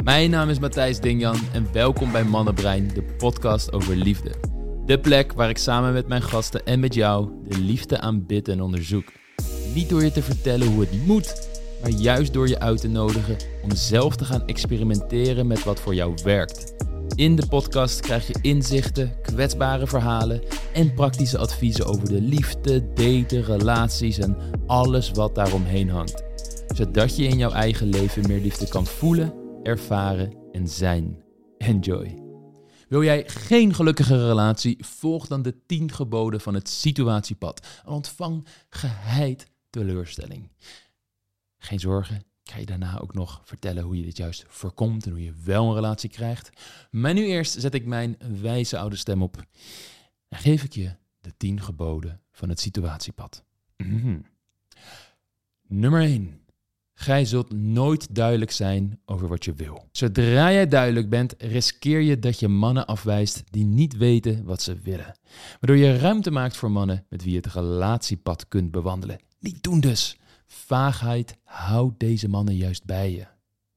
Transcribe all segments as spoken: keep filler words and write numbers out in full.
Mijn naam is Matthijs Dingjan en welkom bij Mannenbrein, de podcast over liefde. De plek waar ik samen met mijn gasten en met jou de liefde aanbid en onderzoek. Niet door je te vertellen hoe het moet, maar juist door je uit te nodigen om zelf te gaan experimenteren met wat voor jou werkt. In de podcast krijg je inzichten, kwetsbare verhalen en praktische adviezen over de liefde, daten, relaties en alles wat daaromheen hangt. Zodat je in jouw eigen leven meer liefde kan voelen, ervaren en zijn. Enjoy! Wil jij geen gelukkige relatie? Volg dan de tien geboden van het situatiepad en ontvang geheid teleurstelling. Geen zorgen, ik ga je daarna ook nog vertellen hoe je dit juist voorkomt en hoe je wel een relatie krijgt. Maar nu eerst zet ik mijn wijze oude stem op en geef ik je de tien geboden van het situatiepad. Mm-hmm. Nummer één. Gij zult nooit duidelijk zijn over wat je wil. Zodra jij duidelijk bent, riskeer je dat je mannen afwijst die niet weten wat ze willen. Waardoor je ruimte maakt voor mannen met wie je het relatiepad kunt bewandelen. Niet doen dus. Vaagheid houdt deze mannen juist bij je.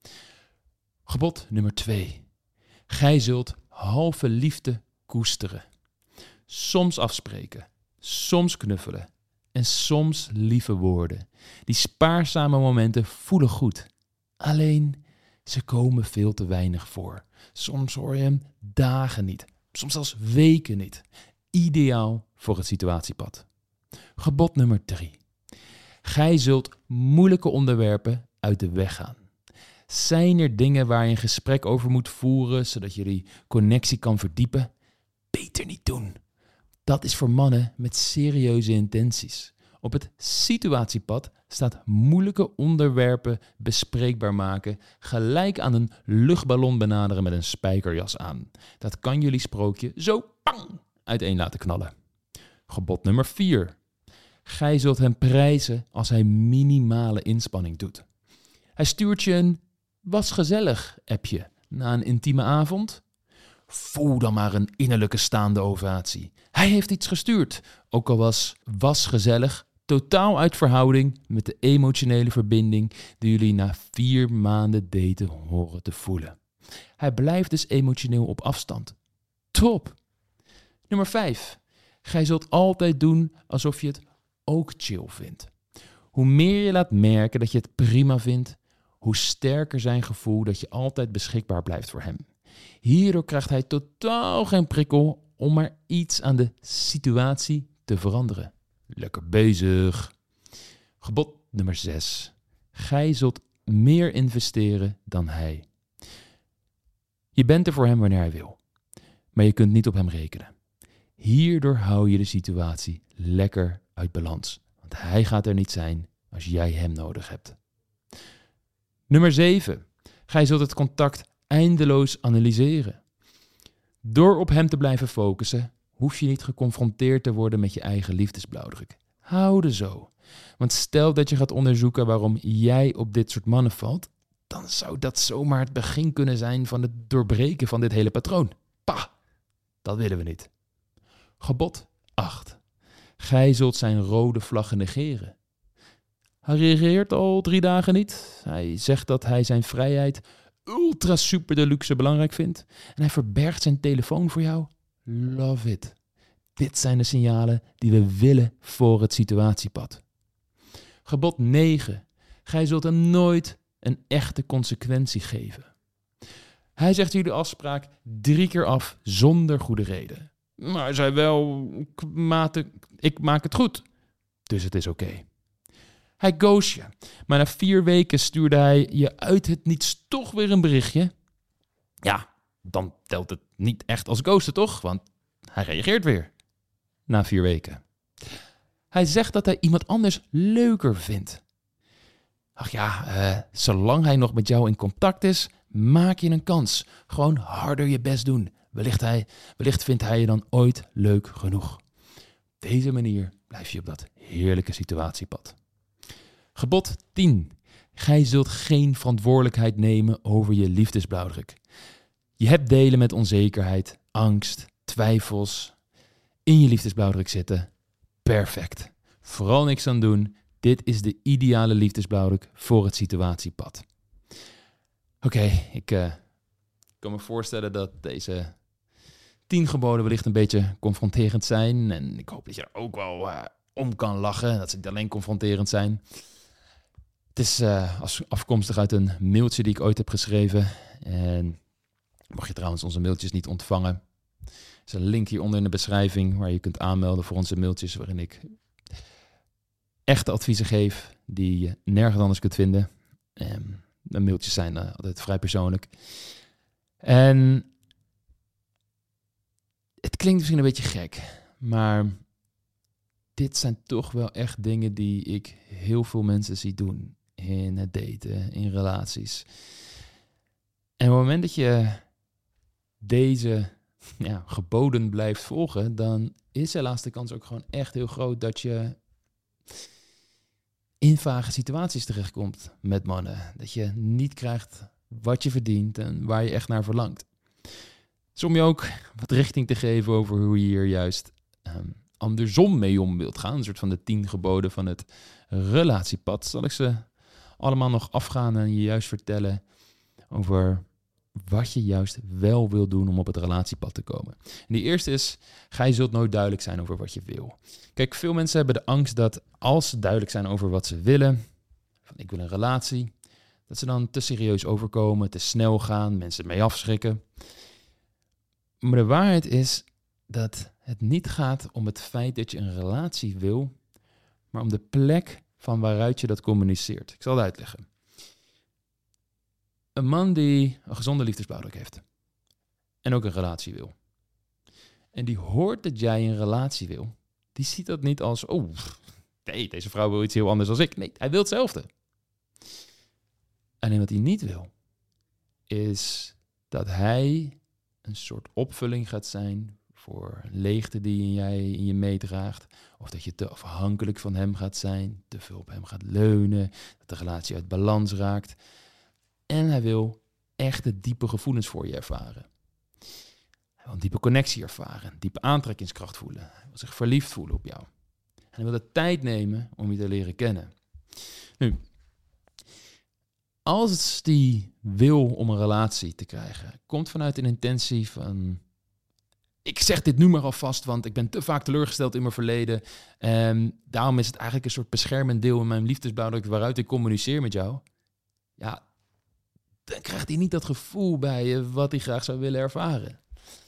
Gebod nummer twee. Gij zult halve liefde koesteren. Soms afspreken, soms knuffelen en soms lieve woorden. Die spaarzame momenten voelen goed. Alleen, ze komen veel te weinig voor. Soms hoor je hem dagen niet, soms zelfs weken niet. Ideaal voor het situatiepad. Gebod nummer drie. Gij zult moeilijke onderwerpen uit de weg gaan. Zijn er dingen waar je een gesprek over moet voeren, zodat je die connectie kan verdiepen? Beter niet doen. Dat is voor mannen met serieuze intenties. Op het situatiepad staat moeilijke onderwerpen bespreekbaar maken gelijk aan een luchtballon benaderen met een spijkerjas aan. Dat kan jullie sprookje zo pang uiteen laten knallen. Gebod nummer vier. Gij zult hem prijzen als hij minimale inspanning doet. Hij stuurt je een was gezellig appje na een intieme avond. Voel dan maar een innerlijke staande ovatie. Hij heeft iets gestuurd, ook al was was gezellig totaal uit verhouding met de emotionele verbinding die jullie na vier maanden daten horen te voelen. Hij blijft dus emotioneel op afstand. Top! Nummer vijf. Gij zult altijd doen alsof je het ook chill vindt. Hoe meer je laat merken dat je het prima vindt, hoe sterker zijn gevoel dat je altijd beschikbaar blijft voor hem. Hierdoor krijgt hij totaal geen prikkel om maar iets aan de situatie te veranderen. Lekker bezig. Gebod nummer zes. Gij zult meer investeren dan hij. Je bent er voor hem wanneer hij wil, maar je kunt niet op hem rekenen. Hierdoor hou je de situatie lekker uit balans, want hij gaat er niet zijn als jij hem nodig hebt. Nummer zeven. Gij zult het contact eindeloos analyseren. Door op hem te blijven focussen, hoef je niet geconfronteerd te worden met je eigen liefdesblauwdruk. Houden zo. Want stel dat je gaat onderzoeken waarom jij op dit soort mannen valt, dan zou dat zomaar het begin kunnen zijn van het doorbreken van dit hele patroon. Pah, dat willen we niet. Gebod acht. Gij zult zijn rode vlaggen negeren. Hij reageert al drie dagen niet. Hij zegt dat hij zijn vrijheid ultra super deluxe belangrijk vindt. En hij verbergt zijn telefoon voor jou. Love it. Dit zijn de signalen die we willen voor het situatiepad. Gebod negen. Gij zult hem nooit een echte consequentie geven. Hij zegt jullie afspraak drie keer af zonder goede reden. Maar hij zei wel, ik maak het goed. Dus het is oké. Okay. Hij ghost je, maar na vier weken stuurde hij je uit het niets toch weer een berichtje. Ja, dan telt het niet echt als ghosten, toch? Want hij reageert weer. Na vier weken. Hij zegt dat hij iemand anders leuker vindt. Ach ja, uh, zolang hij nog met jou in contact is, maak je een kans. Gewoon harder je best doen. Wellicht, hij, wellicht vindt hij je dan ooit leuk genoeg. Op deze manier blijf je op dat heerlijke situatiepad. Gebod tien. Gij zult geen verantwoordelijkheid nemen over je liefdesblauwdruk. Je hebt delen met onzekerheid, angst, twijfels in je liefdesblauwdruk zitten. Perfect. Vooral niks aan doen. Dit is de ideale liefdesblauwdruk voor het situatiepad. okay, ik uh, kan me voorstellen dat deze tien geboden wellicht een beetje confronterend zijn. En ik hoop dat je er ook wel uh, om kan lachen. Dat ze niet alleen confronterend zijn. Het is uh, afkomstig uit een mailtje die ik ooit heb geschreven. En mocht je trouwens onze mailtjes niet ontvangen, er is een link hieronder in de beschrijving waar je kunt aanmelden voor onze mailtjes, waarin ik echte adviezen geef die je nergens anders kunt vinden. En de mailtjes zijn uh, altijd vrij persoonlijk. En het klinkt misschien een beetje gek, maar dit zijn toch wel echt dingen die ik heel veel mensen zie doen in het daten, in relaties. En op het moment dat je deze ja, geboden blijft volgen, dan is helaas de kans ook gewoon echt heel groot dat je in vage situaties terechtkomt met mannen. Dat je niet krijgt wat je verdient en waar je echt naar verlangt. Dus om je ook wat richting te geven over hoe je hier juist um, andersom mee om wilt gaan, een soort van de tien geboden van het relatiepad, zal ik ze allemaal nog afgaan en je juist vertellen over wat je juist wel wil doen om op het relatiepad te komen. En die eerste is, gij zult nooit duidelijk zijn over wat je wil. Kijk, veel mensen hebben de angst dat als ze duidelijk zijn over wat ze willen, van ik wil een relatie, dat ze dan te serieus overkomen, te snel gaan, mensen mee afschrikken. Maar de waarheid is dat het niet gaat om het feit dat je een relatie wil, maar om de plek van waaruit je dat communiceert. Ik zal het uitleggen. Een man die een gezonde liefdesbouwdruk heeft en ook een relatie wil. En die hoort dat jij een relatie wil. Die ziet dat niet als, oh, nee, deze vrouw wil iets heel anders dan ik. Nee, hij wil hetzelfde. Alleen wat hij niet wil, is dat hij een soort opvulling gaat zijn voor leegte die jij in je meedraagt. Of dat je te afhankelijk van hem gaat zijn, te veel op hem gaat leunen, dat de relatie uit balans raakt. En hij wil echte diepe gevoelens voor je ervaren. Hij wil een diepe connectie ervaren, een diepe aantrekkingskracht voelen. Hij wil zich verliefd voelen op jou. En hij wil de tijd nemen om je te leren kennen. Nu, als die wil om een relatie te krijgen, komt vanuit een intentie van, ik zeg dit nu maar alvast, want ik ben te vaak teleurgesteld in mijn verleden. En daarom is het eigenlijk een soort beschermend deel in mijn liefdesbouwdruk waaruit ik communiceer met jou. Ja, dan krijgt hij niet dat gevoel bij je wat hij graag zou willen ervaren.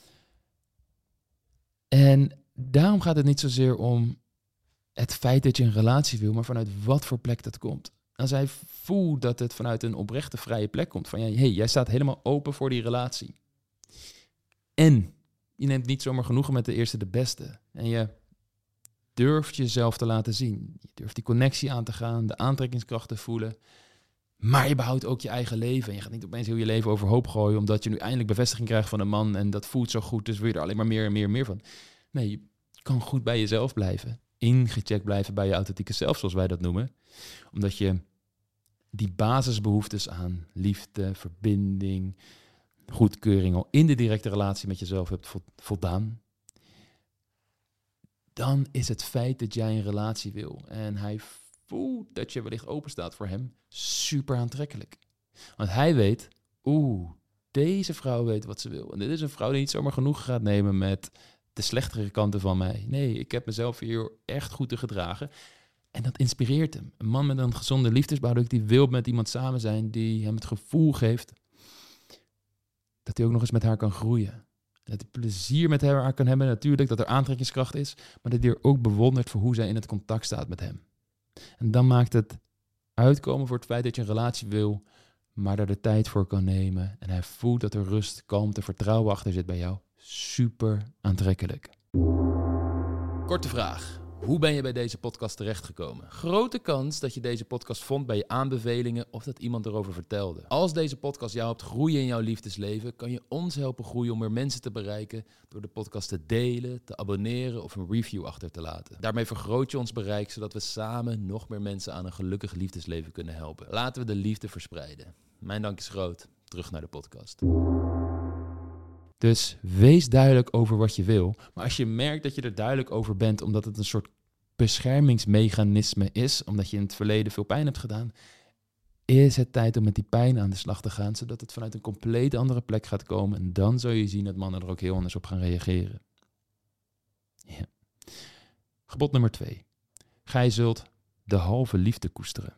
En daarom gaat het niet zozeer om het feit dat je een relatie wil, maar vanuit wat voor plek dat komt. Als hij voelt dat het vanuit een oprechte vrije plek komt, van ja, hey, jij staat helemaal open voor die relatie. En je neemt niet zomaar genoegen met de eerste de beste. En je durft jezelf te laten zien. Je durft die connectie aan te gaan, de aantrekkingskracht te voelen. Maar je behoudt ook je eigen leven. En je gaat niet opeens heel je leven overhoop gooien, omdat je nu eindelijk bevestiging krijgt van een man en dat voelt zo goed, dus wil je er alleen maar meer en meer en meer van. Nee, je kan goed bij jezelf blijven. Ingecheckt blijven bij je authentieke zelf, zoals wij dat noemen. Omdat je die basisbehoeftes aan liefde, verbinding, goedkeuring al in de directe relatie met jezelf hebt voldaan. Dan is het feit dat jij een relatie wil en hij voelt dat je wellicht open staat voor hem super aantrekkelijk. Want hij weet, oeh, deze vrouw weet wat ze wil. En dit is een vrouw die niet zomaar genoeg gaat nemen met de slechtere kanten van mij. Nee, ik heb mezelf hier echt goed te gedragen. En dat inspireert hem. Een man met een gezonde liefdesbouwdruk die wil met iemand samen zijn die hem het gevoel geeft dat hij ook nog eens met haar kan groeien. Dat hij plezier met haar kan hebben, natuurlijk, dat er aantrekkingskracht is, maar dat hij er ook bewondert voor hoe zij in het contact staat met hem. En dan maakt het uitkomen voor het feit dat je een relatie wil, maar daar de tijd voor kan nemen. En hij voelt dat er rust, kalmte, vertrouwen achter zit bij jou. Super aantrekkelijk. Korte vraag. Hoe ben je bij deze podcast terechtgekomen? Grote kans dat je deze podcast vond bij je aanbevelingen of dat iemand erover vertelde. Als deze podcast jou helpt groeien in jouw liefdesleven, kan je ons helpen groeien om meer mensen te bereiken door de podcast te delen, te abonneren of een review achter te laten. Daarmee vergroot je ons bereik, zodat we samen nog meer mensen aan een gelukkig liefdesleven kunnen helpen. Laten we de liefde verspreiden. Mijn dank is groot. Terug naar de podcast. Dus wees duidelijk over wat je wil. Maar als je merkt dat je er duidelijk over bent, omdat het een soort beschermingsmechanisme is, omdat je in het verleden veel pijn hebt gedaan, is het tijd om met die pijn aan de slag te gaan, zodat het vanuit een compleet andere plek gaat komen. En dan zul je zien dat mannen er ook heel anders op gaan reageren. Ja. Gebod nummer twee. Gij zult de halve liefde koesteren.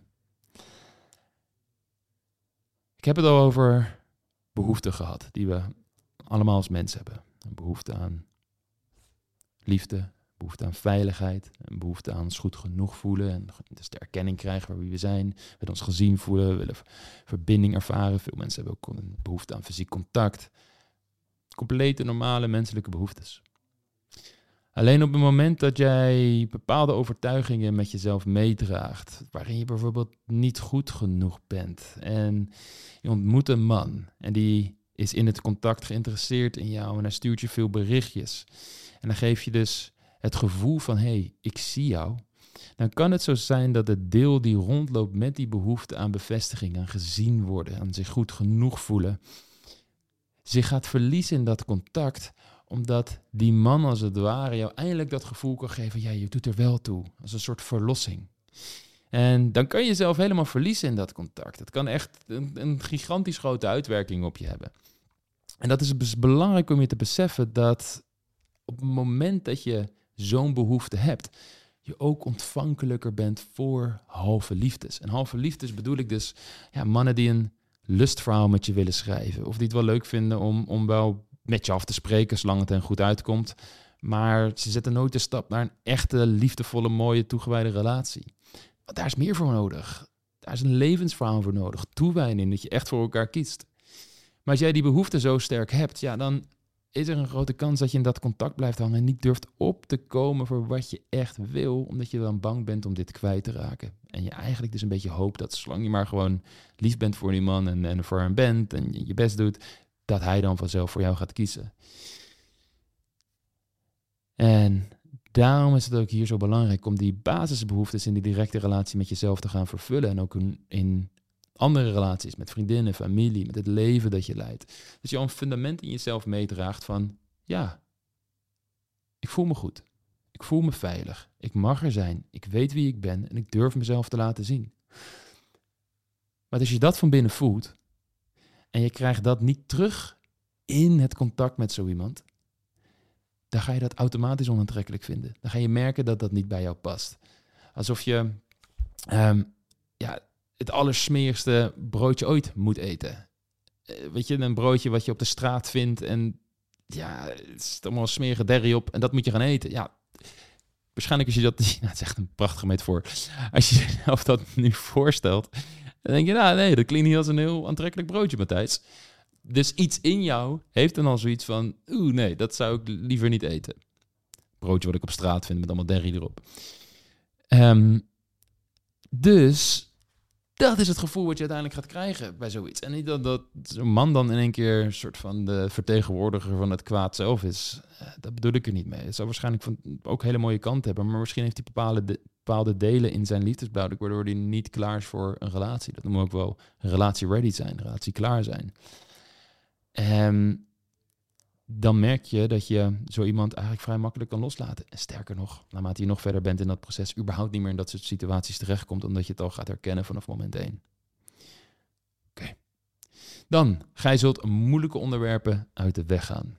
Ik heb het al over behoeften gehad, die we allemaal als mens hebben. Een behoefte aan liefde, behoefte aan veiligheid, een behoefte aan ons goed genoeg voelen en dus de erkenning krijgen voor wie we zijn. We willen ons gezien voelen, we willen verbinding ervaren. Veel mensen hebben ook een behoefte aan fysiek contact. Complete normale menselijke behoeftes. Alleen op het moment dat jij bepaalde overtuigingen met jezelf meedraagt, waarin je bijvoorbeeld niet goed genoeg bent en je ontmoet een man en die is in het contact geïnteresseerd in jou en hij stuurt je veel berichtjes en dan geef je dus het gevoel van, hé, hey, ik zie jou, dan kan het zo zijn dat het deel die rondloopt met die behoefte aan bevestiging, aan gezien worden, aan zich goed genoeg voelen, zich gaat verliezen in dat contact, omdat die man als het ware jou eindelijk dat gevoel kan geven, ja, je doet er wel toe, als een soort verlossing. En dan kan je jezelf helemaal verliezen in dat contact. Het kan echt een, een gigantisch grote uitwerking op je hebben. En dat is dus belangrijk om je te beseffen dat op het moment dat je zo'n behoefte hebt, je ook ontvankelijker bent voor halve liefdes. En halve liefdes bedoel ik dus ja, mannen die een lustverhaal met je willen schrijven. Of die het wel leuk vinden om, om wel met je af te spreken, zolang het hen goed uitkomt. Maar ze zetten nooit de stap naar een echte, liefdevolle, mooie, toegewijde relatie. Want daar is meer voor nodig. Daar is een levensverhaal voor nodig. Toewijding, dat je echt voor elkaar kiest. Maar als jij die behoefte zo sterk hebt, ja, dan is er een grote kans dat je in dat contact blijft hangen en niet durft op te komen voor wat je echt wil, omdat je dan bang bent om dit kwijt te raken. En je eigenlijk dus een beetje hoopt dat zolang je maar gewoon lief bent voor die man en, en voor hem bent en je je best doet, dat hij dan vanzelf voor jou gaat kiezen. En daarom is het ook hier zo belangrijk om die basisbehoeftes in die directe relatie met jezelf te gaan vervullen. En ook in, in andere relaties met vriendinnen, familie, met het leven dat je leidt. Dus je al een fundament in jezelf meedraagt van, ja, ik voel me goed. Ik voel me veilig. Ik mag er zijn. Ik weet wie ik ben en ik durf mezelf te laten zien. Maar als je dat van binnen voelt en je krijgt dat niet terug in het contact met zo iemand, dan ga je dat automatisch onaantrekkelijk vinden. Dan ga je merken dat dat niet bij jou past. Alsof je um, ja, het allersmerigste broodje ooit moet eten. Uh, weet je, een broodje wat je op de straat vindt en ja, het is allemaal smerige derrie op en dat moet je gaan eten. Ja, waarschijnlijk als je dat, nou, het is echt een prachtige metafoor. Als je jezelf dat nu voorstelt, dan denk je, nou nee, dat klinkt niet als een heel aantrekkelijk broodje, Matthijs. Dus iets in jou heeft dan al zoiets van, oeh nee, dat zou ik liever niet eten. Broodje wat ik op straat vind met allemaal derrie erop. Um, dus dat is het gevoel wat je uiteindelijk gaat krijgen bij zoiets. En niet dat, dat zo'n man dan in één keer een soort van de vertegenwoordiger van het kwaad zelf is. Uh, dat bedoel ik er niet mee. Het zou waarschijnlijk van, ook hele mooie kanten hebben, maar misschien heeft hij bepaalde, de, bepaalde delen in zijn liefdesblauwdruk waardoor hij niet klaar is voor een relatie. Dat noemen we ook wel een relatie ready zijn, een relatie klaar zijn. En dan merk je dat je zo iemand eigenlijk vrij makkelijk kan loslaten. En sterker nog, naarmate je nog verder bent in dat proces, überhaupt niet meer in dat soort situaties terechtkomt, omdat je het al gaat herkennen vanaf moment één. Oké. Okay. Dan, gij zult moeilijke onderwerpen uit de weg gaan.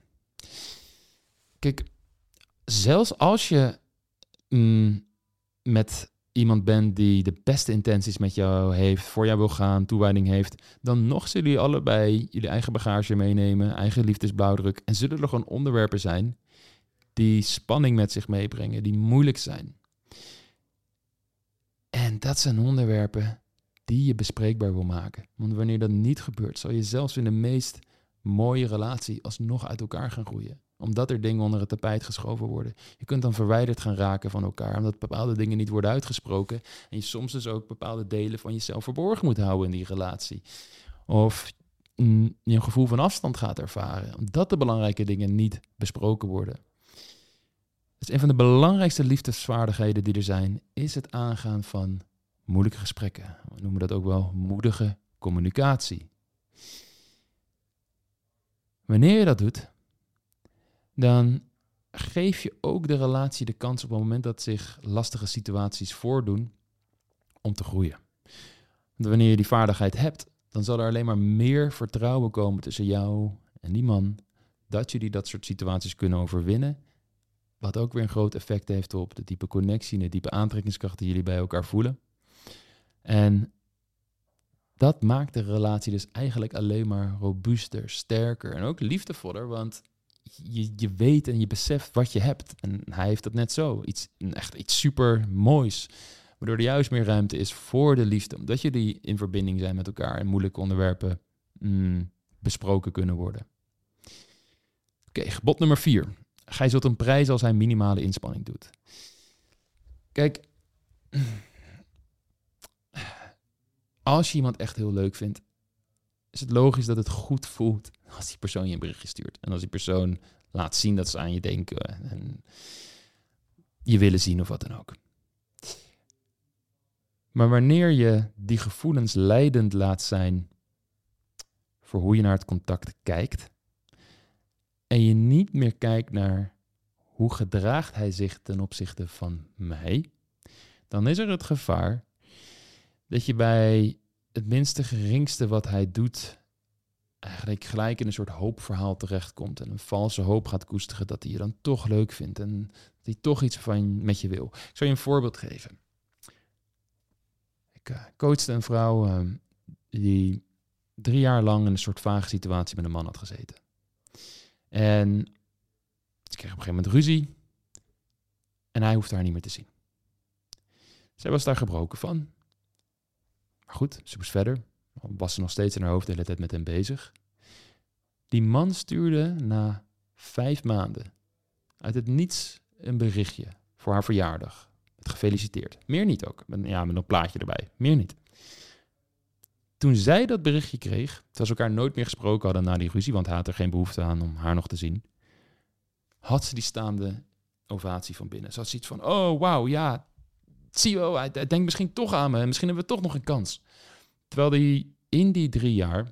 Kijk, zelfs als je mm, met iemand bent die de beste intenties met jou heeft, voor jou wil gaan, toewijding heeft, dan nog zullen jullie allebei jullie eigen bagage meenemen, eigen liefdesblauwdruk, en zullen er gewoon onderwerpen zijn die spanning met zich meebrengen, die moeilijk zijn. En dat zijn onderwerpen die je bespreekbaar wil maken. Want wanneer dat niet gebeurt, zal je zelfs in de meest mooie relatie alsnog uit elkaar gaan groeien. Omdat er dingen onder het tapijt geschoven worden. Je kunt dan verwijderd gaan raken van elkaar, omdat bepaalde dingen niet worden uitgesproken. En je soms dus ook bepaalde delen van jezelf verborgen moet houden in die relatie. Of mm, je een gevoel van afstand gaat ervaren, omdat de belangrijke dingen niet besproken worden. Dus een van de belangrijkste liefdesvaardigheden die er zijn, is het aangaan van moeilijke gesprekken. We noemen dat ook wel moedige communicatie. Wanneer je dat doet, dan geef je ook de relatie de kans op het moment dat zich lastige situaties voordoen om te groeien. Want wanneer je die vaardigheid hebt, dan zal er alleen maar meer vertrouwen komen tussen jou en die man, dat jullie dat soort situaties kunnen overwinnen. Wat ook weer een groot effect heeft op de diepe connectie en de diepe aantrekkingskracht die jullie bij elkaar voelen. En dat maakt de relatie dus eigenlijk alleen maar robuuster, sterker en ook liefdevoller. Want je, je weet en je beseft wat je hebt. En hij heeft dat net zo. Iets, echt iets super moois. Waardoor er juist meer ruimte is voor de liefde. Omdat jullie in verbinding zijn met elkaar en moeilijke onderwerpen mm, besproken kunnen worden. Oké, okay, gebod nummer vier. Gij zult een prijs als hij minimale inspanning doet. Kijk, als je iemand echt heel leuk vindt, is het logisch dat het goed voelt als die persoon je een berichtje stuurt. En als die persoon laat zien dat ze aan je denken en je willen zien of wat dan ook. Maar wanneer je die gevoelens leidend laat zijn voor hoe je naar het contact kijkt en je niet meer kijkt naar hoe gedraagt hij zich ten opzichte van mij, dan is er het gevaar dat je bij het minste geringste wat hij doet eigenlijk gelijk in een soort hoopverhaal terechtkomt en een valse hoop gaat koesteren dat hij je dan toch leuk vindt en dat hij toch iets van met je wil. Ik zal je een voorbeeld geven. Ik uh, coachte een vrouw uh, die drie jaar lang in een soort vage situatie met een man had gezeten. En ze kreeg op een gegeven moment ruzie en hij hoefde haar niet meer te zien. Zij was daar gebroken van. Maar goed, ze moest verder. Was ze nog steeds in haar hoofd de hele tijd met hem bezig. Die man stuurde na vijf maanden uit het niets een berichtje voor haar verjaardag. Met gefeliciteerd. Meer niet ook. Met, ja, met een plaatje erbij. Meer niet. Toen zij dat berichtje kreeg, terwijl ze elkaar nooit meer gesproken hadden na die ruzie, want hij had er geen behoefte aan om haar nog te zien, had ze die staande ovatie van binnen. Ze had zoiets van, oh wauw, ja, zie je wel, hij, hij denkt misschien toch aan me en misschien hebben we toch nog een kans. Terwijl hij in die drie jaar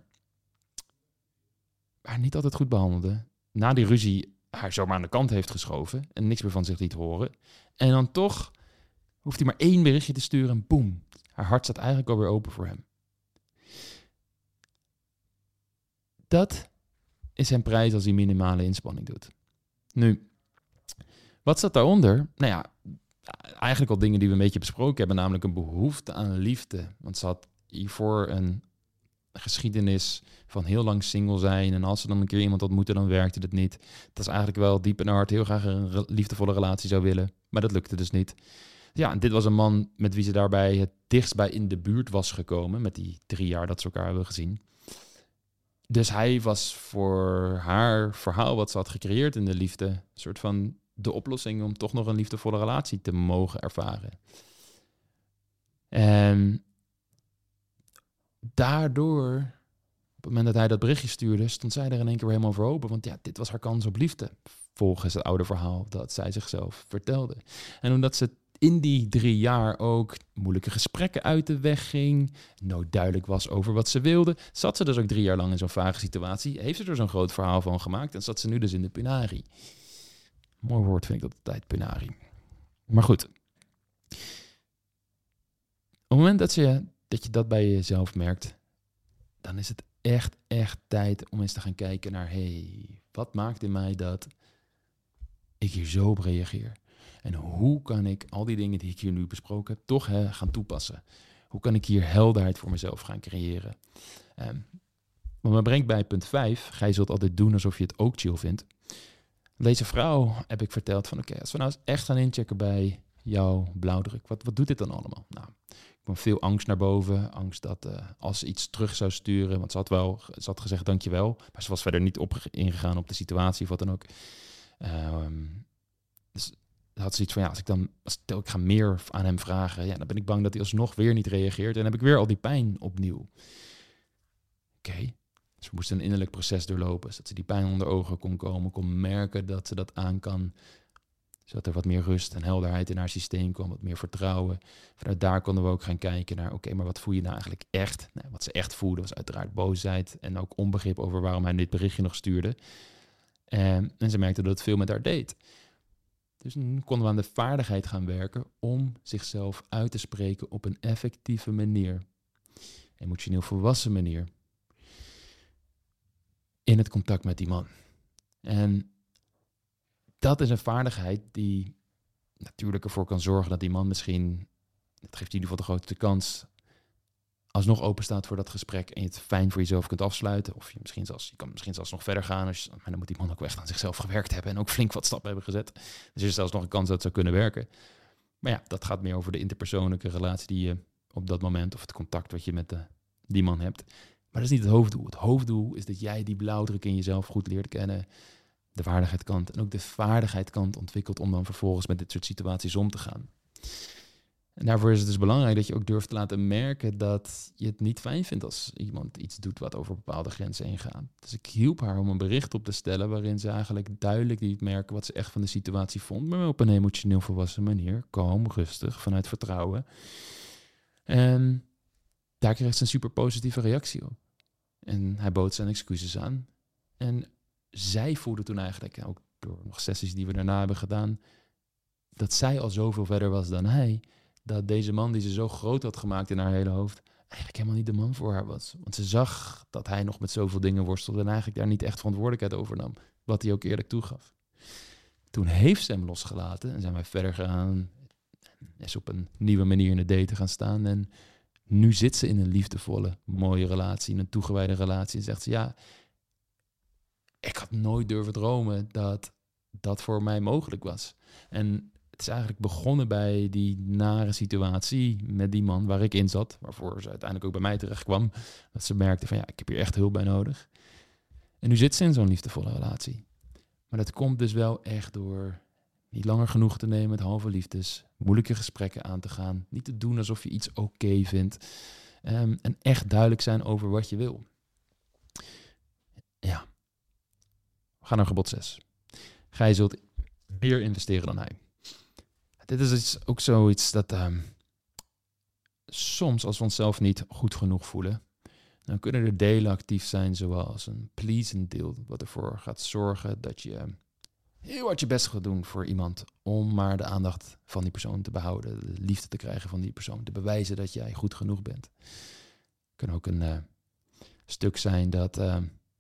haar niet altijd goed behandelde. Na die ruzie haar zomaar aan de kant heeft geschoven en niks meer van zich liet horen. En dan toch hoeft hij maar één berichtje te sturen en boem, haar hart staat eigenlijk alweer open voor hem. Dat is zijn prijs als hij minimale inspanning doet. Nu, wat staat daaronder? Nou ja, eigenlijk al dingen die we een beetje besproken hebben, namelijk een behoefte aan liefde. Want ze had hiervoor een geschiedenis van heel lang single zijn. En als ze dan een keer iemand ontmoette, dan werkte het niet. Dat is eigenlijk wel diep in haar hart heel graag een re- liefdevolle relatie zou willen. Maar dat lukte dus niet. Ja, en dit was een man met wie ze daarbij het dichtst bij in de buurt was gekomen. Met die drie jaar dat ze elkaar hebben gezien. Dus hij was voor haar verhaal wat ze had gecreëerd in de liefde een soort van de oplossing om toch nog een liefdevolle relatie te mogen ervaren. En daardoor, op het moment dat hij dat berichtje stuurde, stond zij er in één keer weer helemaal voor open. Want ja, dit was haar kans op liefde, volgens het oude verhaal dat zij zichzelf vertelde. En omdat ze in die drie jaar ook moeilijke gesprekken uit de weg ging, nooit duidelijk was over wat ze wilde, zat ze dus ook drie jaar lang in zo'n vage situatie, heeft ze er zo'n groot verhaal van gemaakt en zat ze nu dus in de penarie. Mooi woord vind ik dat altijd, penarie. Maar goed. Op het moment dat je, dat je dat bij jezelf merkt, dan is het echt, echt tijd om eens te gaan kijken naar, hey, wat maakt in mij dat ik hier zo op reageer? En hoe kan ik al die dingen die ik hier nu besproken heb, toch hè, gaan toepassen? Hoe kan ik hier helderheid voor mezelf gaan creëren? Um, wat me brengt bij punt vijf. Gij zult altijd doen alsof je het ook chill vindt. Deze vrouw heb ik verteld van, oké, okay, als we nou eens echt gaan inchecken bij jouw blauwdruk, wat, wat doet dit dan allemaal? Nou, ik kwam veel angst naar boven. Angst dat uh, als ze iets terug zou sturen, want ze had wel ze had gezegd dankjewel, maar ze was verder niet op, ingegaan op de situatie of wat dan ook. Um, dus had ze iets van, ja, als ik dan, als ik, ik ga meer aan hem vragen, ja, dan ben ik bang dat hij alsnog weer niet reageert en dan heb ik weer al die pijn opnieuw. Oké. Okay. Dus we moesten een innerlijk proces doorlopen, zodat ze die pijn onder ogen kon komen, kon merken dat ze dat aan kan. Zodat er wat meer rust en helderheid in haar systeem kwam, wat meer vertrouwen. Vanuit daar konden we ook gaan kijken naar, oké, okay, maar wat voel je nou eigenlijk echt? Nou, wat ze echt voelde was uiteraard boosheid en ook onbegrip over waarom hij dit berichtje nog stuurde. En, en ze merkte dat het veel met haar deed. Dus nu konden we aan de vaardigheid gaan werken om zichzelf uit te spreken op een effectieve manier. emotioneel volwassen manier in het contact met die man. En dat is een vaardigheid die natuurlijk ervoor kan zorgen dat die man misschien, het geeft in ieder geval de grootste kans, alsnog open staat voor dat gesprek en je het fijn voor jezelf kunt afsluiten. Of je, misschien zelfs, je kan misschien zelfs nog verder gaan. Als je, maar dan moet die man ook echt aan zichzelf gewerkt hebben en ook flink wat stappen hebben gezet. Dus er is zelfs nog een kans dat het zou kunnen werken. Maar ja, dat gaat meer over de interpersoonlijke relatie die je op dat moment, of het contact wat je met de, die man hebt. Maar dat is niet het hoofddoel. Het hoofddoel is dat jij die blauwdruk in jezelf goed leert kennen, de vaardigheidskant en ook de vaardigheidskant ontwikkelt om dan vervolgens met dit soort situaties om te gaan. En daarvoor is het dus belangrijk dat je ook durft te laten merken dat je het niet fijn vindt als iemand iets doet wat over bepaalde grenzen heen gaat. Dus ik hielp haar om een bericht op te stellen waarin ze eigenlijk duidelijk liet merken wat ze echt van de situatie vond, maar op een emotioneel volwassen manier, kalm, rustig, vanuit vertrouwen. En daar kreeg ze een super positieve reactie op. En hij bood zijn excuses aan. En zij voelde toen eigenlijk, ook door nog sessies die we daarna hebben gedaan, dat zij al zoveel verder was dan hij, dat deze man die ze zo groot had gemaakt in haar hele hoofd, eigenlijk helemaal niet de man voor haar was. Want ze zag dat hij nog met zoveel dingen worstelde en eigenlijk daar niet echt verantwoordelijkheid over nam, wat hij ook eerlijk toegaf. Toen heeft ze hem losgelaten en zijn wij verder gegaan, is op een nieuwe manier in het daten gaan staan en nu zit ze in een liefdevolle, mooie relatie, in een toegewijde relatie en zegt ze, ja, ik had nooit durven dromen dat dat voor mij mogelijk was. En het is eigenlijk begonnen bij die nare situatie met die man waar ik in zat, waarvoor ze uiteindelijk ook bij mij terecht kwam. Dat ze merkte van ja, ik heb hier echt hulp bij nodig. En nu zit ze in zo'n liefdevolle relatie. Maar dat komt dus wel echt door niet langer genoeg te nemen met halve liefdes, moeilijke gesprekken aan te gaan, niet te doen alsof je iets oké okay vindt um, en echt duidelijk zijn over wat je wil. Ja. We gaan naar gebod zes. Gij zult meer investeren dan hij. Dit is iets, ook zoiets dat um, soms als we onszelf niet goed genoeg voelen, dan kunnen er delen actief zijn zoals een pleasend deel, wat ervoor gaat zorgen dat je heel hard je best gaat doen voor iemand om maar de aandacht van die persoon te behouden, de liefde te krijgen van die persoon, te bewijzen dat jij goed genoeg bent. Het kan ook een uh, stuk zijn dat Uh,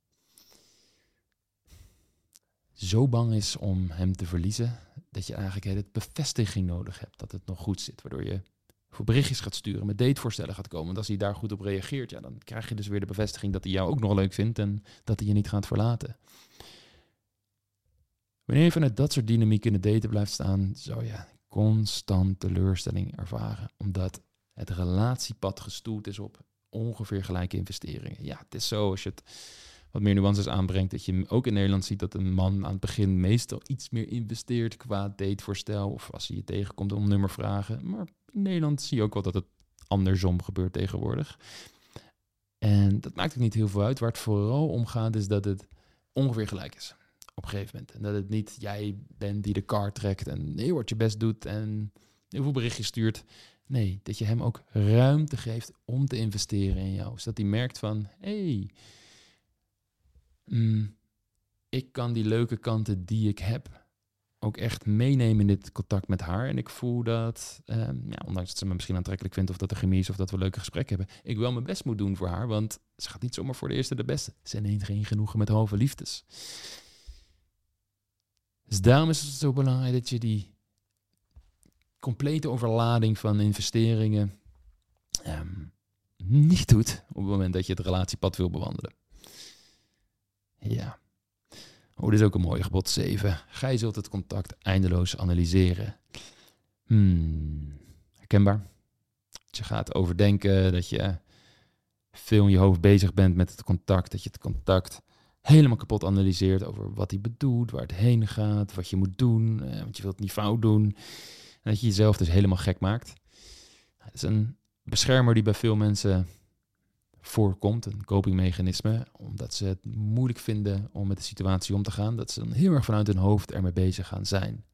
zo bang is om hem te verliezen, dat je eigenlijk hele bevestiging nodig hebt, dat het nog goed zit, waardoor je voor berichtjes gaat sturen, met datevoorstellen gaat komen. Want als hij daar goed op reageert, ja, dan krijg je dus weer de bevestiging dat hij jou ook nog leuk vindt en dat hij je niet gaat verlaten. Wanneer je vanuit dat soort dynamiek in het daten blijft staan, zou je constant teleurstelling ervaren, omdat het relatiepad gestoeld is op ongeveer gelijke investeringen. Ja, het is zo als je het wat meer nuances aanbrengt, dat je ook in Nederland ziet dat een man aan het begin meestal iets meer investeert qua datevoorstel of als hij je tegenkomt om nummer vragen. Maar in Nederland zie je ook wel dat het andersom gebeurt tegenwoordig. En dat maakt ook niet heel veel uit. Waar het vooral om gaat is dat het ongeveer gelijk is op een gegeven moment. En dat het niet jij bent die de kaart trekt en heel hard je best doet en heel veel berichtjes stuurt. Nee, dat je hem ook ruimte geeft om te investeren in jou. Zodat hij merkt van, hé, hey, Mm, ik kan die leuke kanten die ik heb ook echt meenemen in dit contact met haar. En ik voel dat, um, ja, ondanks dat ze me misschien aantrekkelijk vindt of dat er chemie is of dat we leuke gesprekken hebben, ik wel mijn best moet doen voor haar, want ze gaat niet zomaar voor de eerste de beste. Ze neemt geen genoegen met halve liefdes. Dus daarom is het zo belangrijk dat je die complete overlading van investeringen um, niet doet op het moment dat je het relatiepad wil bewandelen. Ja. Oh, dit is ook een mooi gebod zeven. Gij zult het contact eindeloos analyseren. Hmm, herkenbaar. Dat je gaat overdenken, dat je veel in je hoofd bezig bent met het contact, dat je het contact helemaal kapot analyseert over wat hij bedoelt, waar het heen gaat, wat je moet doen, eh, want je wilt het niet fout doen. En dat je jezelf dus helemaal gek maakt. Het is een beschermer die bij veel mensen voorkomt, een copingmechanisme, omdat ze het moeilijk vinden om met de situatie om te gaan, dat ze dan heel erg vanuit hun hoofd ermee bezig gaan zijn.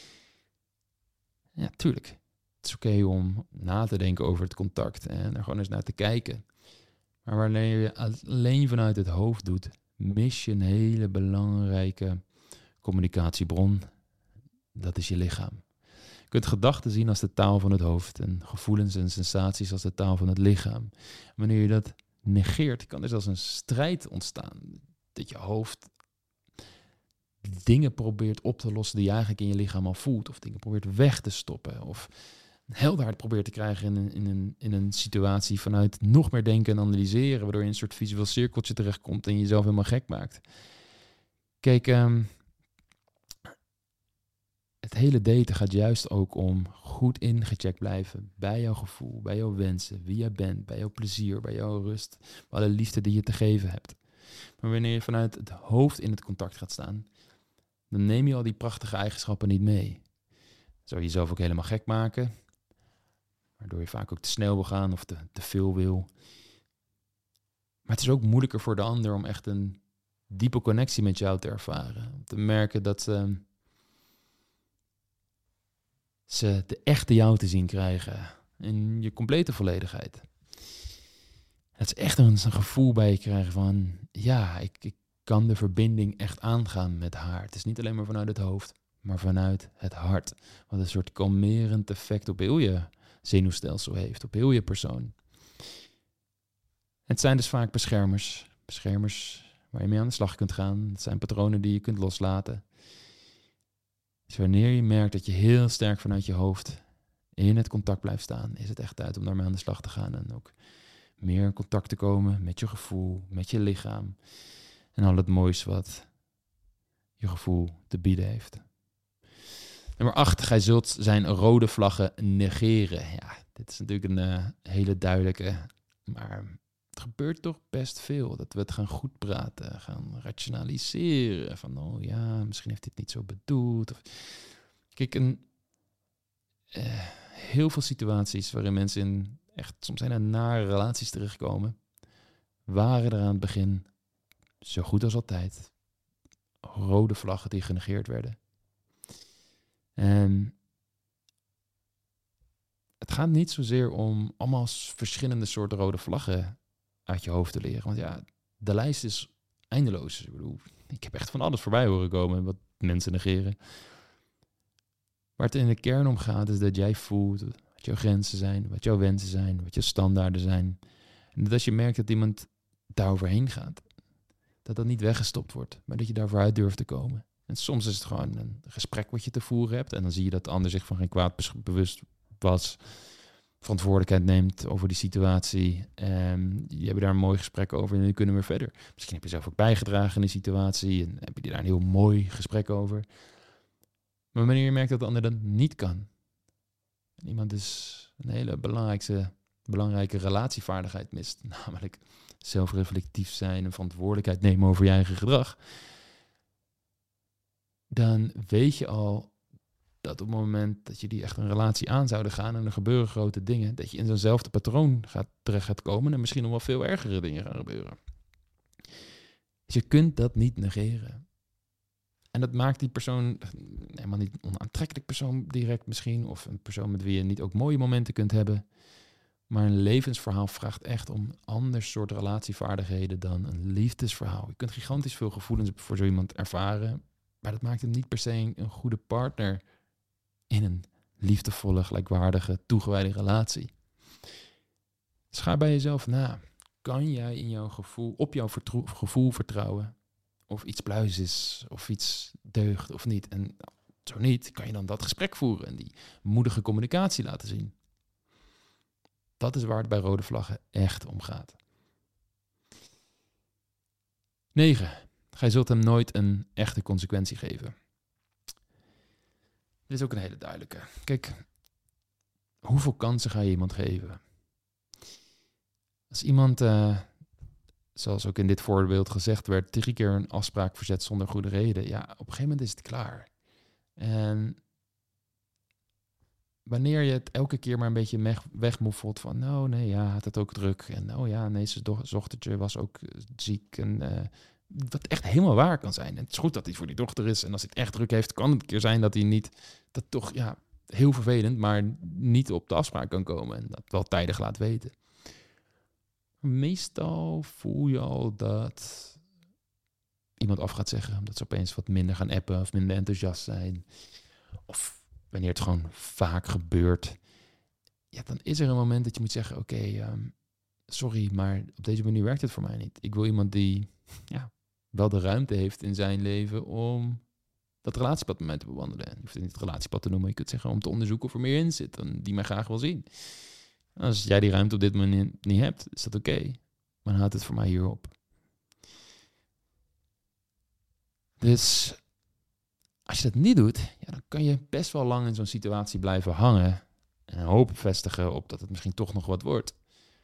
Ja, tuurlijk. Het is oké okay om na te denken over het contact en er gewoon eens naar te kijken. Maar wanneer je alleen vanuit het hoofd doet, mis je een hele belangrijke communicatiebron. Dat is je lichaam. kunt gedachten zien als de taal van het hoofd en gevoelens en sensaties als de taal van het lichaam. En wanneer je dat negeert, kan er zelfs een strijd ontstaan. Dat je hoofd dingen probeert op te lossen die je eigenlijk in je lichaam al voelt. Of dingen probeert weg te stoppen. Of helderheid probeert te krijgen in een, in, een, in een situatie vanuit nog meer denken en analyseren. Waardoor je in een soort visueel cirkeltje terechtkomt en jezelf helemaal gek maakt. Kijk, um, het hele daten gaat juist ook om goed ingecheckt blijven bij jouw gevoel, bij jouw wensen, wie jij bent, bij jouw plezier, bij jouw rust, bij alle liefde die je te geven hebt. Maar wanneer je vanuit het hoofd in het contact gaat staan, dan neem je al die prachtige eigenschappen niet mee. Zou je jezelf ook helemaal gek maken, waardoor je vaak ook te snel wil gaan of te, te veel wil. Maar het is ook moeilijker voor de ander om echt een diepe connectie met jou te ervaren. Om te merken dat uh, ze de echte jou te zien krijgen in je complete volledigheid. Dat is echt een, een gevoel bij je krijgen van, ja, ik, ik kan de verbinding echt aangaan met haar. Het is niet alleen maar vanuit het hoofd, maar vanuit het hart. Wat een soort kalmerend effect op heel je zenuwstelsel heeft, op heel je persoon. Het zijn dus vaak beschermers. Beschermers waar je mee aan de slag kunt gaan. Het zijn patronen die je kunt loslaten. Dus wanneer je merkt dat je heel sterk vanuit je hoofd in het contact blijft staan, is het echt tijd om daarmee aan de slag te gaan. En ook meer in contact te komen met je gevoel, met je lichaam. En al het moois wat je gevoel te bieden heeft. Nummer acht, gij zult zijn rode vlaggen negeren. Ja, dit is natuurlijk een uh, hele duidelijke, maar het gebeurt toch best veel. Dat we het gaan goed praten, gaan rationaliseren. Van, oh ja, misschien heeft dit niet zo bedoeld. Of, kijk, een, uh, heel veel situaties waarin mensen in echt soms hele nare relaties terechtkomen, waren er aan het begin, zo goed als altijd, rode vlaggen die genegeerd werden. En het gaat niet zozeer om allemaal verschillende soorten rode vlaggen uit je hoofd te leren. Want ja, de lijst is eindeloos. Ik bedoel, ik heb echt van alles voorbij horen komen wat mensen negeren. Waar het in de kern om gaat is dat jij voelt wat jouw grenzen zijn, wat jouw wensen zijn, wat jouw standaarden zijn. En dat als je merkt dat iemand daar overheen gaat, dat dat niet weggestopt wordt, maar dat je daar vooruit durft te komen. En soms is het gewoon een gesprek wat je te voeren hebt. En dan zie je dat de ander zich van geen kwaad bewust was, verantwoordelijkheid neemt over die situatie. En je hebt daar een mooi gesprek over en nu kunnen we weer verder. Misschien heb je zelf ook bijgedragen in die situatie en heb je daar een heel mooi gesprek over. Maar wanneer je merkt dat de ander dat niet kan. En iemand dus een hele belangrijke, belangrijke relatievaardigheid mist. Namelijk zelfreflectief zijn en verantwoordelijkheid nemen over je eigen gedrag. Dan weet je al dat op het moment dat je die echt een relatie aan zouden gaan en er gebeuren grote dingen, dat je in zo'nzelfde patroon gaat, terecht gaat komen en misschien nog wel veel ergere dingen gaan gebeuren. Dus je kunt dat niet negeren. En dat maakt die persoon helemaal niet een onaantrekkelijk persoon direct misschien, of een persoon met wie je niet ook mooie momenten kunt hebben. Maar een levensverhaal vraagt echt om een ander soort relatievaardigheden dan een liefdesverhaal. Je kunt gigantisch veel gevoelens voor zo iemand ervaren, maar dat maakt hem niet per se een goede partner in een liefdevolle, gelijkwaardige, toegewijde relatie. Dus ga bij jezelf na. Kan jij in jouw gevoel, op jouw vertro- gevoel vertrouwen of iets pluis is, of iets deugt of niet? En zo niet, kan je dan dat gesprek voeren en die moedige communicatie laten zien. Dat is waar het bij rode vlaggen echt om gaat. negen. Gij zult hem nooit een echte consequentie geven. Dit is ook een hele duidelijke. Kijk, hoeveel kansen ga je iemand geven? Als iemand, uh, zoals ook in dit voorbeeld gezegd werd, drie keer een afspraak verzet zonder goede reden. Ja, op een gegeven moment is het klaar. En wanneer je het elke keer maar een beetje wegmoffelt van, nou nee, ja, had het ook druk. En oh ja, nee, zijn dochtertje was ook ziek. En uh, wat echt helemaal waar kan zijn. En het is goed dat hij voor die dochter is. En als hij het echt druk heeft, kan het een keer zijn dat hij niet, dat toch, ja, heel vervelend, maar niet op de afspraak kan komen. En dat wel tijdig laat weten. Meestal voel je al dat iemand af gaat zeggen, omdat ze opeens wat minder gaan appen of minder enthousiast zijn. Of wanneer het gewoon vaak gebeurt, ja, dan is er een moment dat je moet zeggen, oké, okay, um, sorry, maar op deze manier werkt het voor mij niet. Ik wil iemand die ja, wel de ruimte heeft in zijn leven om dat relatiepad met mij te bewandelen. Je hoeft het niet het relatiepad te noemen, je kunt zeggen om te onderzoeken of er meer in zit dan die mij graag wil zien. Als jij die ruimte op dit moment niet hebt, is dat oké. Okay. Maar dan houdt het voor mij hier op. Dus als je dat niet doet, ja, dan kan je best wel lang in zo'n situatie blijven hangen en hoop vestigen op dat het misschien toch nog wat wordt.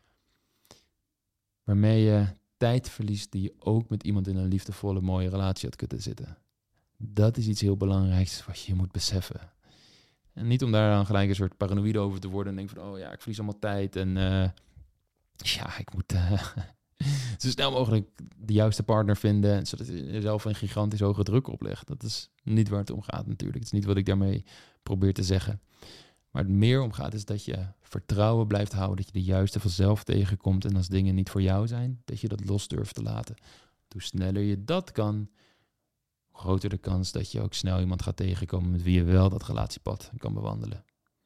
Waarmee je tijd verliest die je ook met iemand in een liefdevolle, mooie relatie had kunnen zitten. Dat is iets heel belangrijks wat je moet beseffen. En niet om daar dan gelijk een soort paranoïde over te worden en denken van, oh ja, ik verlies allemaal tijd en uh, ja, ik moet uh, zo snel mogelijk de juiste partner vinden, zodat je jezelf een gigantisch hoge druk oplegt. Dat is niet waar het om gaat natuurlijk. Het is niet wat ik daarmee probeer te zeggen. Maar het meer om gaat is dat je vertrouwen blijft houden, dat je de juiste vanzelf tegenkomt en als dingen niet voor jou zijn, dat je dat los durft te laten. Hoe sneller je dat kan, hoe groter de kans dat je ook snel iemand gaat tegenkomen met wie je wel dat relatiepad kan bewandelen.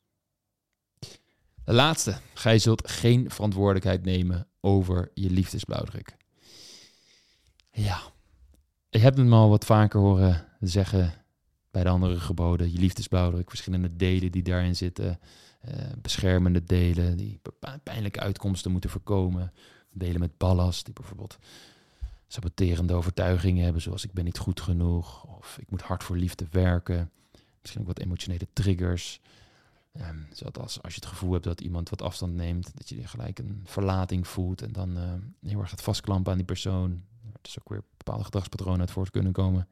De laatste, gij zult geen verantwoordelijkheid nemen over je liefdesblauwdruk. Ja, ik heb het me al wat vaker horen zeggen bij de andere geboden. Je liefdesblauwdruk, verschillende delen die daarin zitten. Uh, beschermende delen die pijnlijke uitkomsten moeten voorkomen. Delen met ballast die bijvoorbeeld saboterende overtuigingen hebben, zoals ik ben niet goed genoeg of ik moet hard voor liefde werken. Misschien ook wat emotionele triggers. Um, zoals als je het gevoel hebt dat iemand wat afstand neemt, dat je gelijk een verlating voelt en dan uh, heel erg gaat vastklampen aan die persoon. Er is ook weer bepaalde gedragspatronen uit voort kunnen komen.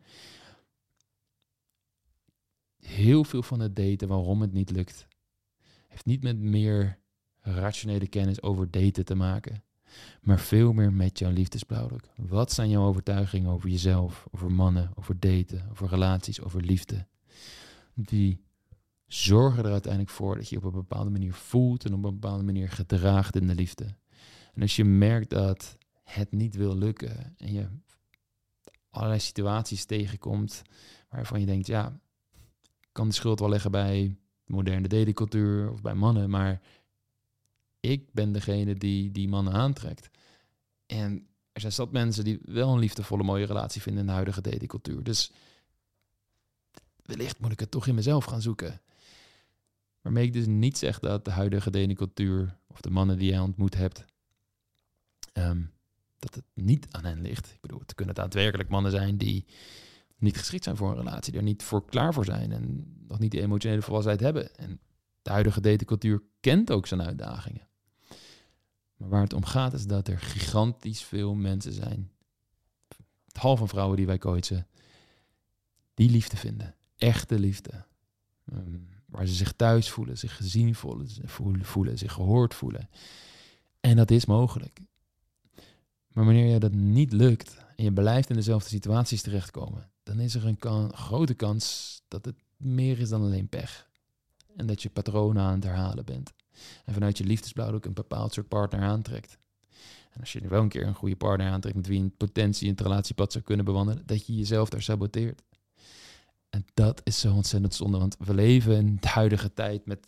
Heel veel van het daten, waarom het niet lukt, heeft niet met meer rationele kennis over daten te maken, maar veel meer met jouw liefdesblauwdruk. Wat zijn jouw overtuigingen over jezelf, over mannen, over daten, over relaties, over liefde? Die zorgen er uiteindelijk voor dat je op een bepaalde manier voelt en op een bepaalde manier gedraagt in de liefde. En als je merkt dat het niet wil lukken en je allerlei situaties tegenkomt waarvan je denkt, ja, ik kan de schuld wel leggen bij moderne datingcultuur of bij mannen, maar ik ben degene die die mannen aantrekt. En er zijn zat mensen die wel een liefdevolle, mooie relatie vinden in de huidige datingcultuur. Dus wellicht moet ik het toch in mezelf gaan zoeken. Waarmee ik dus niet zeg dat de huidige datingcultuur of de mannen die jij ontmoet hebt, um, dat het niet aan hen ligt. Ik bedoel, het kunnen daadwerkelijk mannen zijn die niet geschikt zijn voor een relatie, die er niet voor klaar voor zijn en nog niet die emotionele volwassenheid hebben. En de huidige datingcultuur kent ook zijn uitdagingen. Maar waar het om gaat is dat er gigantisch veel mensen zijn, tal van vrouwen die wij coachen, die liefde vinden. Echte liefde. Um, waar ze zich thuis voelen, zich gezien voelen, voelen, zich gehoord voelen. En dat is mogelijk. Maar wanneer je dat niet lukt en je blijft in dezelfde situaties terechtkomen, dan is er een kan- grote kans dat het meer is dan alleen pech. En dat je patronen aan het herhalen bent. En vanuit je liefdesblauwdruk een bepaald soort partner aantrekt. En als je er wel een keer een goede partner aantrekt met wie een potentie in het relatiepad zou kunnen bewandelen, dat je jezelf daar saboteert. En dat is zo ontzettend zonde, want we leven in de huidige tijd met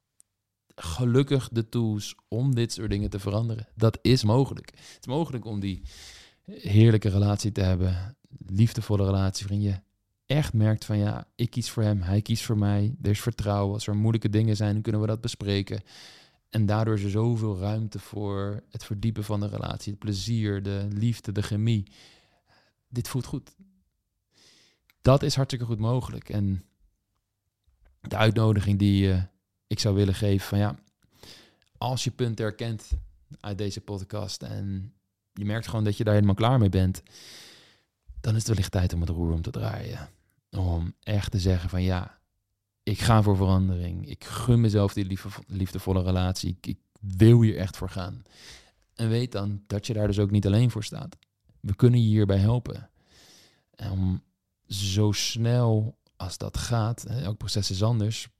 gelukkig de tools om dit soort dingen te veranderen. Dat is mogelijk. Het is mogelijk om die heerlijke relatie te hebben, liefdevolle relatie, waarin je echt merkt van ja, ik kies voor hem, hij kiest voor mij. Er is vertrouwen. Als er moeilijke dingen zijn, dan kunnen we dat bespreken. En daardoor is er zoveel ruimte voor het verdiepen van de relatie, het plezier, de liefde, de chemie. Dit voelt goed. Dat is hartstikke goed mogelijk. En de uitnodiging die uh, ik zou willen geven van ja, als je punten herkent uit deze podcast en je merkt gewoon dat je daar helemaal klaar mee bent, dan is het wellicht tijd om het roer om te draaien. Om echt te zeggen van ja, ik ga voor verandering. Ik gun mezelf die liefde, liefdevolle relatie. Ik, ik wil hier echt voor gaan. En weet dan dat je daar dus ook niet alleen voor staat. We kunnen je hierbij helpen. Om zo snel als dat gaat, elk proces is anders,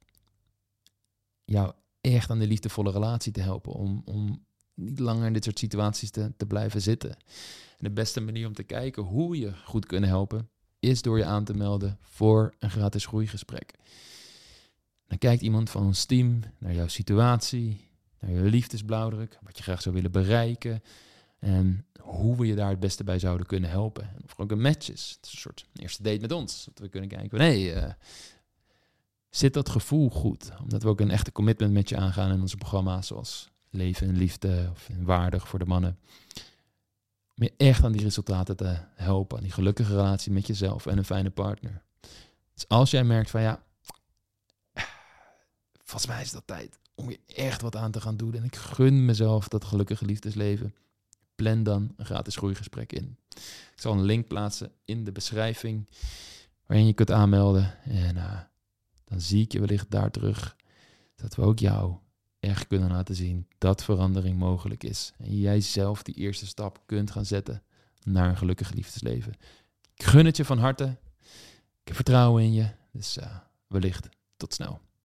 jou echt aan de liefdevolle relatie te helpen. Om, om niet langer in dit soort situaties te, te blijven zitten. En de beste manier om te kijken hoe je goed kunnen helpen, is door je aan te melden voor een gratis groeigesprek. Dan kijkt iemand van ons team naar jouw situatie, naar je liefdesblauwdruk, wat je graag zou willen bereiken en hoe we je daar het beste bij zouden kunnen helpen. En of er ook een match is. Het is een soort eerste date met ons. Dat we kunnen kijken van, hé, hey, uh, zit dat gevoel goed? Omdat we ook een echte commitment met je aangaan in onze programma's, zoals Leven en Liefde of Waardig voor de mannen. Om je echt aan die resultaten te helpen, aan die gelukkige relatie met jezelf en een fijne partner. Dus als jij merkt van, ja, volgens mij is dat tijd om je echt wat aan te gaan doen en ik gun mezelf dat gelukkige liefdesleven, plan dan een gratis groeigesprek in. Ik zal een link plaatsen in de beschrijving waarin je kunt aanmelden. En uh, dan zie ik je wellicht daar terug. Dat we ook jou echt kunnen laten zien dat verandering mogelijk is. En jij zelf die eerste stap kunt gaan zetten naar een gelukkig liefdesleven. Ik gun het je van harte. Ik heb vertrouwen in je. Dus uh, wellicht tot snel.